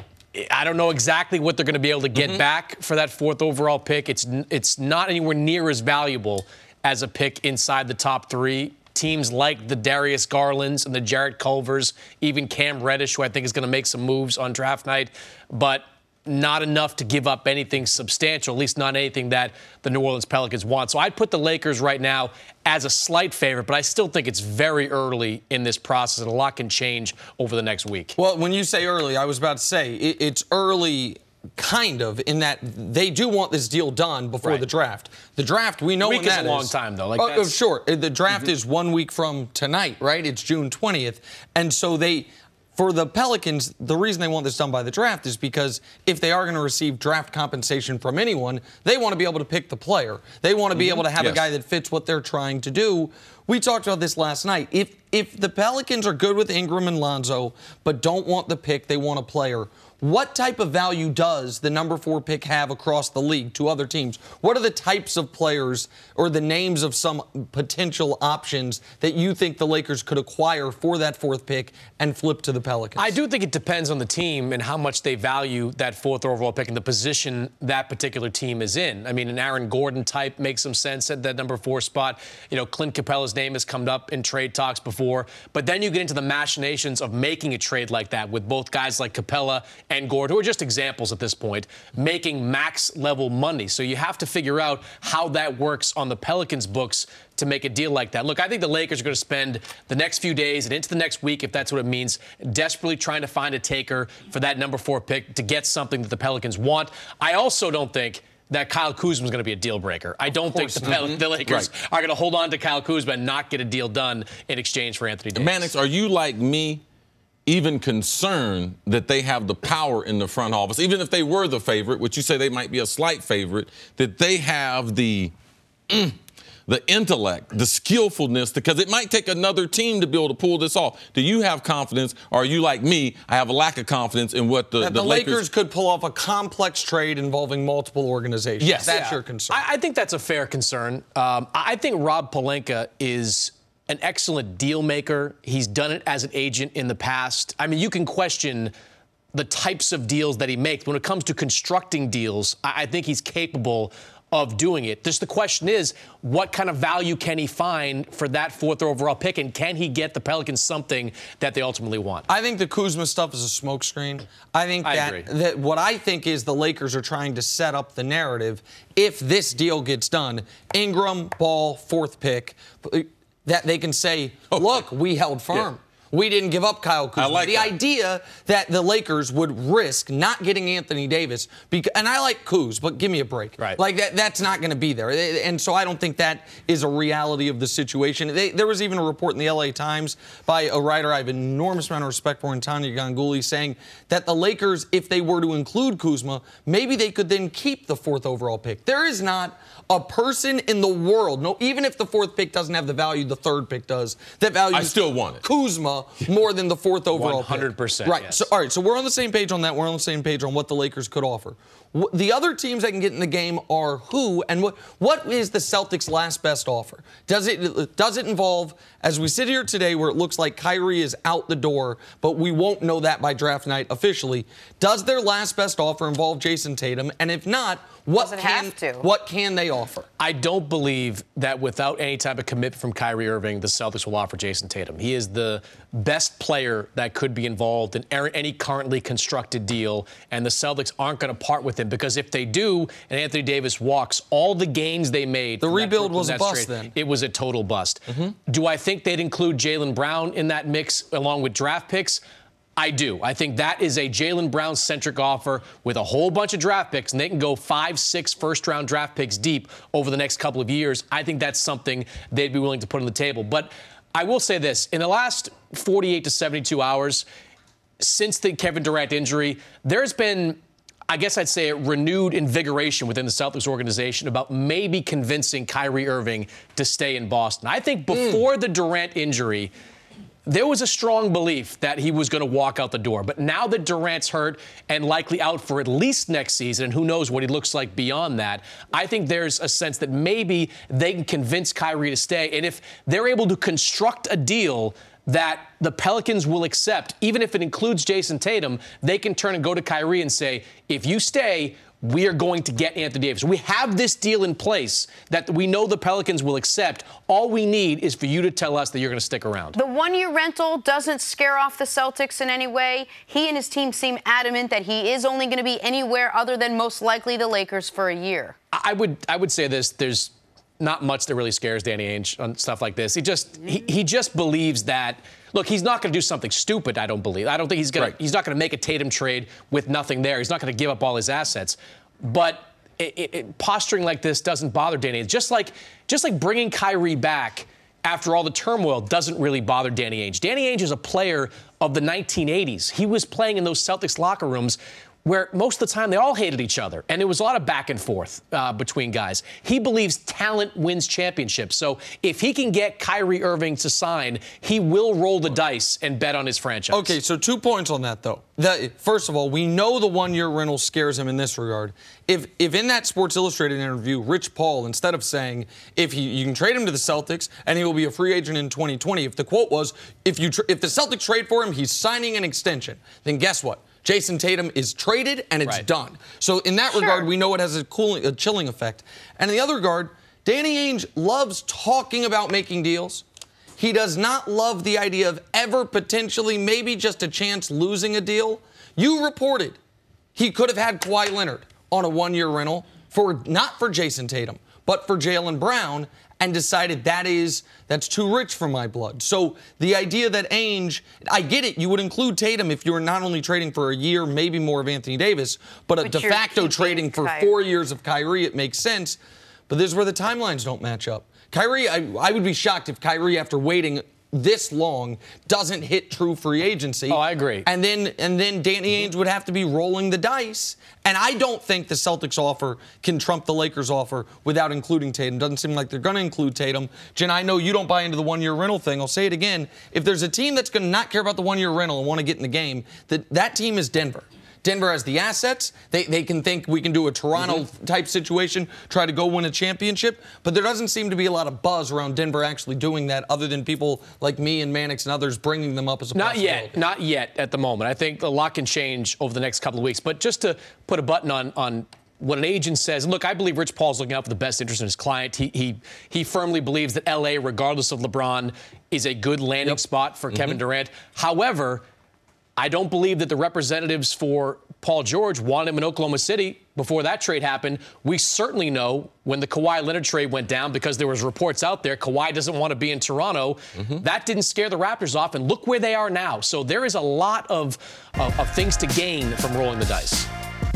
I don't know exactly what they're going to be able to get back for that 4th overall pick. It's not anywhere near as valuable as a pick inside the top 3. Teams like the Darius Garlands and the Jarrett Culvers, even Cam Reddish, who I think is going to make some moves on draft night, but not enough to give up anything substantial, at least not anything that the New Orleans Pelicans want. So I'd put the Lakers right now as a slight favorite, but I still think it's very early in this process, and a lot can change over the next week. Well, when you say early, I was about to say it's early kind of in that they do want this deal done before the draft. The draft, we know when that is. Week is a long time, though. Sure. The draft is 1 week from tonight, right? It's June 20th. And so for the Pelicans, the reason they want this done by the draft is because if they are going to receive draft compensation from anyone, they want to be able to pick the player. They want to be able to have a guy that fits what they're trying to do. We talked about this last night. If the Pelicans are good with Ingram and Lonzo, but don't want the pick, they want a player, what type of value does the number 4 pick have across the league to other teams? What are the types of players or the names of some potential options that you think the Lakers could acquire for that 4th pick and flip to the Pelicans? I do think it depends on the team and how much they value that 4th overall pick and the position that particular team is in. I mean, an Aaron Gordon type makes some sense at that number 4 spot. You know, Clint Capella's name has come up in trade talks before. But then you get into the machinations of making a trade like that with both guys like Capella and Gordon, who are just examples at this point, making max-level money. So you have to figure out how that works on the Pelicans' books to make a deal like that. Look, I think the Lakers are going to spend the next few days and into the next week, if that's what it means, desperately trying to find a taker for that number 4 pick to get something that the Pelicans want. I also don't think that Kyle Kuzma is going to be a deal breaker. I don't think the Lakers are going to hold on to Kyle Kuzma and not get a deal done in exchange for Anthony Davis. Mannix, are you like me, even concerned that they have the power in the front office, even if they were the favorite, which you say they might be a slight favorite, that they have the intellect, the skillfulness, because it might take another team to be able to pull this off. Do you have confidence, or are you like me, I have a lack of confidence in what the Lakers could pull off a complex trade involving multiple organizations? Yes. That's your concern. I think that's a fair concern. I think Rob Pelinka is an excellent deal maker. He's done it as an agent in the past. I mean, you can question the types of deals that he makes. When it comes to constructing deals, I think he's capable of doing it. Just the question is, what kind of value can he find for that 4th overall pick, and can he get the Pelicans something that they ultimately want? I think the Kuzma stuff is a smokescreen. I think that what I think is the Lakers are trying to set up the narrative. If this deal gets done, Ingram, Ball, 4th pick, that they can say, look, we held firm. Yeah. We didn't give up Kyle Kuzma. I like the idea that the Lakers would risk not getting Anthony Davis, and I like Kuz, but give me a break. Right. Like that's not going to be there. And so I don't think that is a reality of the situation. There was even a report in the LA Times by a writer I have an enormous amount of respect for, Tanya Ganguly, saying that the Lakers, if they were to include Kuzma, maybe they could then keep the 4th overall pick. There is not a person in the world, no, even if the 4th pick doesn't have the value the 3rd pick does, that values I still want it. Kuzma more than the 4th overall 100%, pick. Right. Yes. So, all right. So we're on the same page on that. We're on the same page on what the Lakers could offer. The other teams that can get in the game are who and what is the Celtics' last best offer? Does it involve, as we sit here today where it looks like Kyrie is out the door, but we won't know that by draft night officially, does their last best offer involve Jason Tatum? And if not, what can they offer? I don't believe that without any type of commitment from Kyrie Irving, the Celtics will offer Jason Tatum. He is the best player that could be involved in any currently constructed deal, and the Celtics aren't going to part with him, because if they do and Anthony Davis walks, all the gains they made, the rebuild was a bust then. It was a total bust. Do I think they'd include Jaylen Brown in that mix along with draft picks? I do. I think that is a Jaylen Brown-centric offer with a whole bunch of draft picks, and they can go 5, 6 first-round draft picks deep over the next couple of years. I think that's something they'd be willing to put on the table. But I will say this. In the last 48 to 72 hours, since the Kevin Durant injury, there's been, I guess I'd say, a renewed invigoration within the Celtics organization about maybe convincing Kyrie Irving to stay in Boston. I think before the Durant injury, there was a strong belief that he was going to walk out the door. But now that Durant's hurt and likely out for at least next season, and who knows what he looks like beyond that, I think there's a sense that maybe they can convince Kyrie to stay. And if they're able to construct a deal that the Pelicans will accept, even if it includes Jason Tatum, they can turn and go to Kyrie and say, if you stay, we are going to get Anthony Davis. We have this deal in place that we know the Pelicans will accept. All we need is for you to tell us that you're going to stick around. The one-year rental doesn't scare off the Celtics in any way. He and his team seem adamant that he is only going to be anywhere other than most likely the Lakers for a year. I would say this. There's not much that really scares Danny Ainge on stuff like this. He just believes that. Look, he's not going to do something stupid, I don't believe. I don't think he's not going to make a Tatum trade with nothing there. He's not going to give up all his assets. But posturing like this doesn't bother Danny Ainge. Just like bringing Kyrie back after all the turmoil doesn't really bother Danny Ainge. Danny Ainge is a player of the 1980s. He was playing in those Celtics locker rooms where most of the time they all hated each other, and there was a lot of back and forth between guys. He believes talent wins championships. So if he can get Kyrie Irving to sign, he will roll the dice and bet on his franchise. Okay, so 2 points on that, though. First of all, we know the one-year rental scares him in this regard. If in that Sports Illustrated interview, Rich Paul, instead of saying you can trade him to the Celtics and he will be a free agent in 2020, if the quote was, if the Celtics trade for him, he's signing an extension, then guess what? Jason Tatum is traded, and it's done. So in that regard, we know it has a chilling effect. And in the other regard, Danny Ainge loves talking about making deals. He does not love the idea of ever potentially, maybe just a chance, losing a deal. You reported he could have had Kawhi Leonard on a one-year rental not for Jason Tatum, but for Jaylen Brown, and decided that's too rich for my blood. So the idea that Ainge, I get it, you would include Tatum if you were not only trading for a year, maybe more of Anthony Davis, but a de facto trading for 4 years of Kyrie, it makes sense. But this is where the timelines don't match up. Kyrie, I would be shocked if Kyrie, after waiting this long, doesn't hit true free agency. Oh, I agree. And then Danny Ainge would have to be rolling the dice. And I don't think the Celtics offer can trump the Lakers offer without including Tatum. Doesn't seem like they're going to include Tatum. Jen, I know you don't buy into the one-year rental thing. I'll say it again. If there's a team that's going to not care about the one-year rental and want to get in the game, that team is Denver. Denver has the assets. They can think we can do a Toronto-type situation, try to go win a championship. But there doesn't seem to be a lot of buzz around Denver actually doing that, other than people like me and Mannix and others bringing them up as a possibility. Not yet at the moment. I think a lot can change over the next couple of weeks. But just to put a button on what an agent says, and look, I believe Rich Paul's looking out for the best interest of his client. He firmly believes that L.A., regardless of LeBron, is a good landing spot for Kevin Durant. However, I don't believe that the representatives for Paul George wanted him in Oklahoma City before that trade happened. We certainly know when the Kawhi Leonard trade went down, because there was reports out there, Kawhi doesn't want to be in Toronto. That didn't scare the Raptors off, and look where they are now. So there is a lot of things to gain from rolling the dice.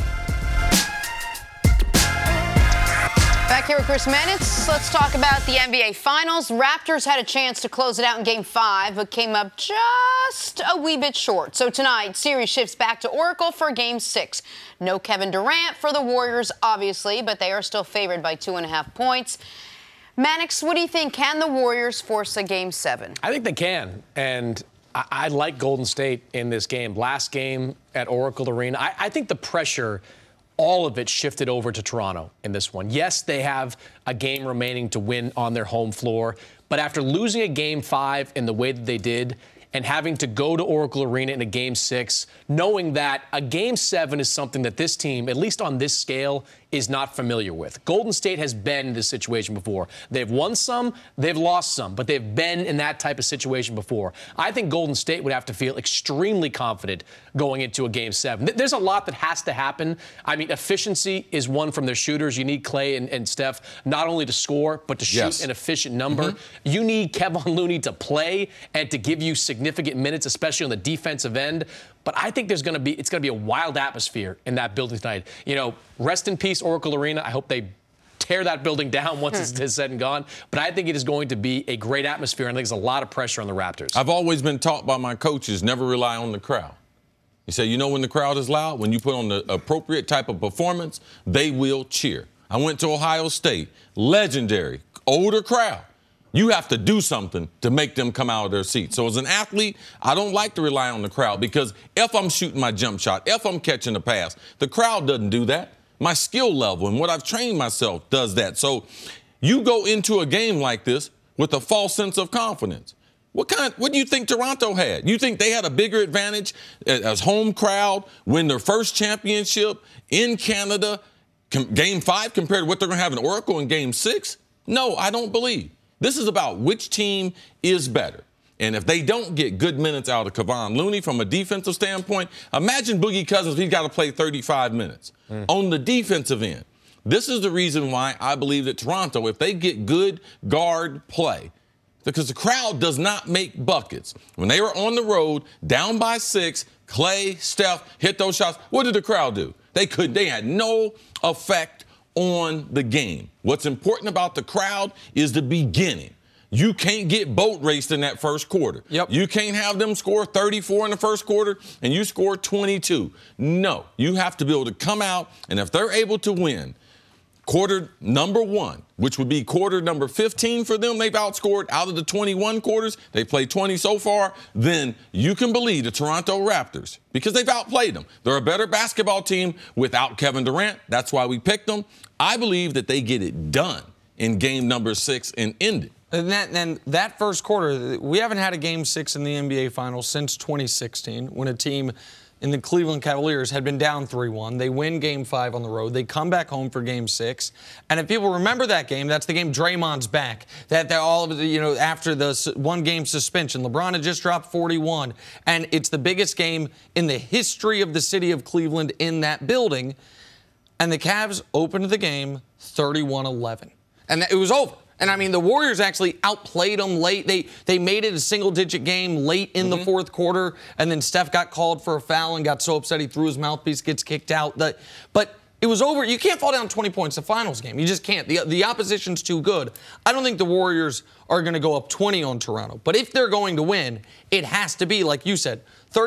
Back here with Chris Mannix, let's talk about the NBA Finals. Raptors had a chance to close it out in Game 5, but came up just a wee bit short. So tonight, series shifts back to Oracle for Game 6. No Kevin Durant for the Warriors, obviously, but they are still favored by 2.5 points. Mannix, what do you think? Can the Warriors force a Game 7? I think they can, and I like Golden State in this game. Last game at Oracle Arena, I think the pressure, all of it shifted over to Toronto in this one. Yes, they have a game remaining to win on their home floor, but after losing a Game 5 in the way that they did and having to go to Oracle Arena in a Game 6, knowing that a Game 7 is something that this team, at least on this scale, is not familiar with. Golden State has been in this situation before. They've won some, they've lost some, but they've been in that type of situation before. I think Golden State would have to feel extremely confident going into a Game 7. There's a lot that has to happen. I mean, efficiency is one from their shooters. You need Clay and Steph not only to score, but to shoot an efficient number. You need Kevon Looney to play and to give you significant minutes, especially on the defensive end. But I think it's going to be a wild atmosphere in that building tonight. You know, rest in peace, Oracle Arena. I hope they tear that building down once it's said and gone. But I think it is going to be a great atmosphere, and I think there's a lot of pressure on the Raptors. I've always been taught by my coaches, never rely on the crowd. You say, you know when the crowd is loud? When you put on the appropriate type of performance, they will cheer. I went to Ohio State, legendary, older crowd. You have to do something to make them come out of their seats. So as an athlete, I don't like to rely on the crowd, because if I'm shooting my jump shot, if I'm catching a pass, the crowd doesn't do that. My skill level and what I've trained myself does that. So you go into a game like this with a false sense of confidence. What do you think Toronto had? You think they had a bigger advantage as home crowd, win their first championship in Canada, Game 5 compared to what they're going to have in Oracle in Game 6? No, I don't believe. This is about which team is better. And if they don't get good minutes out of Kevon Looney from a defensive standpoint, imagine Boogie Cousins, he's got to play 35 minutes on the defensive end. This is the reason why I believe that Toronto, if they get good guard play, because the crowd does not make buckets. When they were on the road, down by 6, Clay, Steph hit those shots. What did the crowd do? They had no effect on the game. What's important about the crowd is the beginning. You can't get boat raced in that first quarter. You can't have them score 34 in the first quarter and you score 22. No, you have to be able to come out, and if they're able to win quarter number 1, which would be quarter number 15 for them, they've outscored out of the 21 quarters, they played 20 so far, then you can believe the Toronto Raptors, because they've outplayed them. They're a better basketball team without Kevin Durant. That's why we picked them. I believe that they get it done in game number 6 and end it. And that first quarter, we haven't had a Game 6 in the NBA Finals since 2016, when a team in the Cleveland Cavaliers had been down 3-1. They win Game 5 on the road. They come back home for Game 6. And if people remember that game, that's the game Draymond's back. That all of the, after the one-game suspension, LeBron had just dropped 41. And it's the biggest game in the history of the city of Cleveland in that building. And the Cavs opened the game 31-11. And it was over. And, I mean, the Warriors actually outplayed them late. They made it a single-digit game late in the fourth quarter, and then Steph got called for a foul and got so upset he threw his mouthpiece, gets kicked out. But it was over. You can't fall down 20 points in a finals game. You just can't. The opposition's too good. I don't think the Warriors are going to go up 20 on Toronto. But if they're going to win, it has to be, like you said,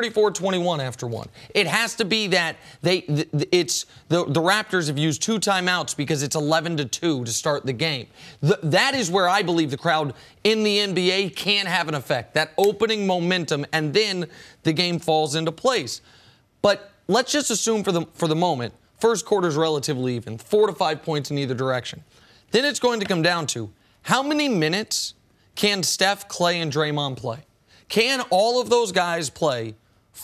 34-21 after one. It has to be that the Raptors have used 2 timeouts because it's 11-2 to start the game. That is where I believe the crowd in the NBA can have an effect. That opening momentum, and then the game falls into place. But let's just assume for the moment, first quarter's relatively even, 4 to 5 points in either direction. Then it's going to come down to how many minutes can Steph, Klay, and Draymond play? Can all of those guys play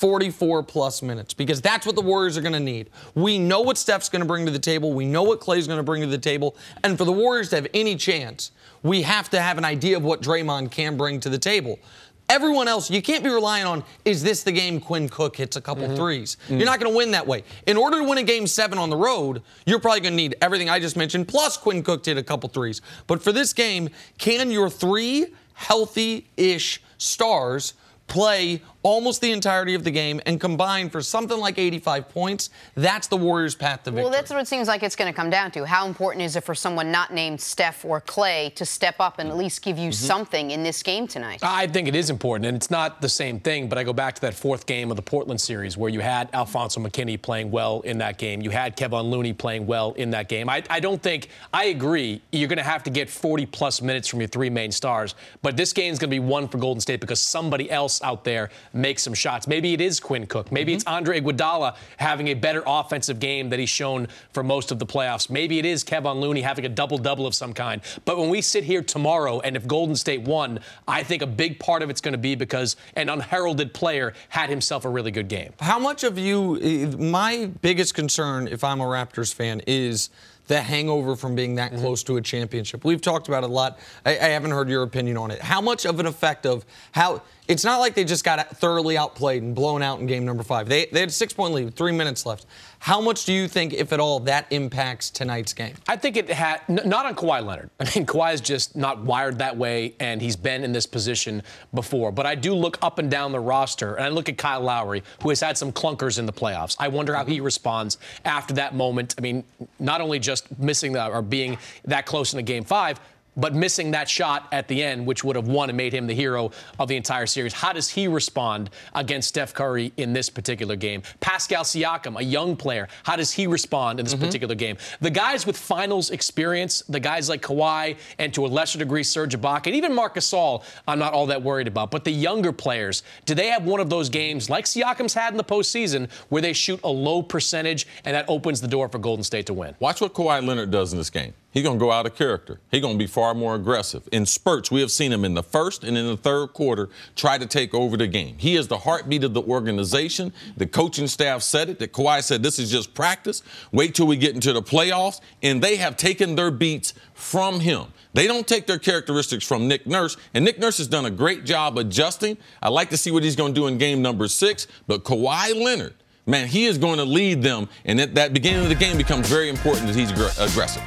44-plus minutes? Because that's what the Warriors are going to need. We know what Steph's going to bring to the table. We know what Klay's going to bring to the table. And for the Warriors to have any chance, we have to have an idea of what Draymond can bring to the table. Everyone else, you can't be relying on, is this the game Quinn Cook hits a couple threes? You're not going to win that way. In order to win a Game 7 on the road, you're probably going to need everything I just mentioned, plus Quinn Cook hit a couple threes. But for this game, can your 3 healthy-ish stars play almost the entirety of the game and combine for something like 85 points? That's the Warriors' path to victory. Well, that's what it seems like it's going to come down to. How important is it for someone not named Steph or Klay to step up and at least give you something in this game tonight? I think it is important, and it's not the same thing, but I go back to that 4th game of the Portland series where you had Alfonso McKinney playing well in that game. You had Kevon Looney playing well in that game. I don't think – I agree you're going to have to get 40-plus minutes from your 3 main stars, but this game is going to be won for Golden State because somebody else out there make some shots. Maybe it is Quinn Cook. Maybe it's Andre Iguodala having a better offensive game that he's shown for most of the playoffs. Maybe it is Kevon Looney having a double-double of some kind. But when we sit here tomorrow, and if Golden State won, I think a big part of it's going to be because an unheralded player had himself a really good game. How much of you, my biggest concern, if I'm a Raptors fan, is the hangover from being that close to a championship. We've talked about it a lot. I haven't heard your opinion on it. How much of an effect of how it's not like they just got thoroughly outplayed and blown out in game number 5. They had a 6-point lead, 3 minutes left. How much do you think, if at all, that impacts tonight's game? I think it had, not on Kawhi Leonard. I mean, Kawhi is just not wired that way, and he's been in this position before. But I do look up and down the roster, and I look at Kyle Lowry, who has had some clunkers in the playoffs. I wonder how he responds after that moment. I mean, not only just missing or being that close in a Game 5, but missing that shot at the end, which would have won and made him the hero of the entire series. How does he respond against Steph Curry in this particular game? Pascal Siakam, a young player, how does he respond in this particular game? The guys with finals experience, the guys like Kawhi and to a lesser degree Serge Ibaka, and even Marc Gasol, I'm not all that worried about. But the younger players, do they have one of those games like Siakam's had in the postseason where they shoot a low percentage and that opens the door for Golden State to win? Watch what Kawhi Leonard does in this game. He's going to go out of character. He's going to be far more aggressive. In spurts, we have seen him in the first and in the third quarter try to take over the game. He is the heartbeat of the organization. The coaching staff said it. That Kawhi said this is just practice. Wait till we get into the playoffs. And they have taken their beats from him. They don't take their characteristics from Nick Nurse. And Nick Nurse has done a great job adjusting. I'd like to see what he's going to do in game number 6. But Kawhi Leonard, man, he is going to lead them. And at that beginning of the game becomes very important that he's aggressive.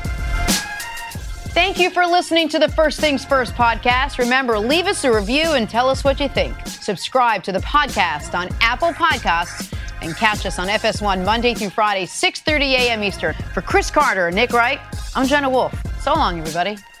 Thank you for listening to the First Things First podcast. Remember, leave us a review and tell us what you think. Subscribe to the podcast on Apple Podcasts and catch us on FS1 Monday through Friday, 6:30 a.m. Eastern. For Chris Carter and Nick Wright, I'm Jenna Wolf. So long, everybody.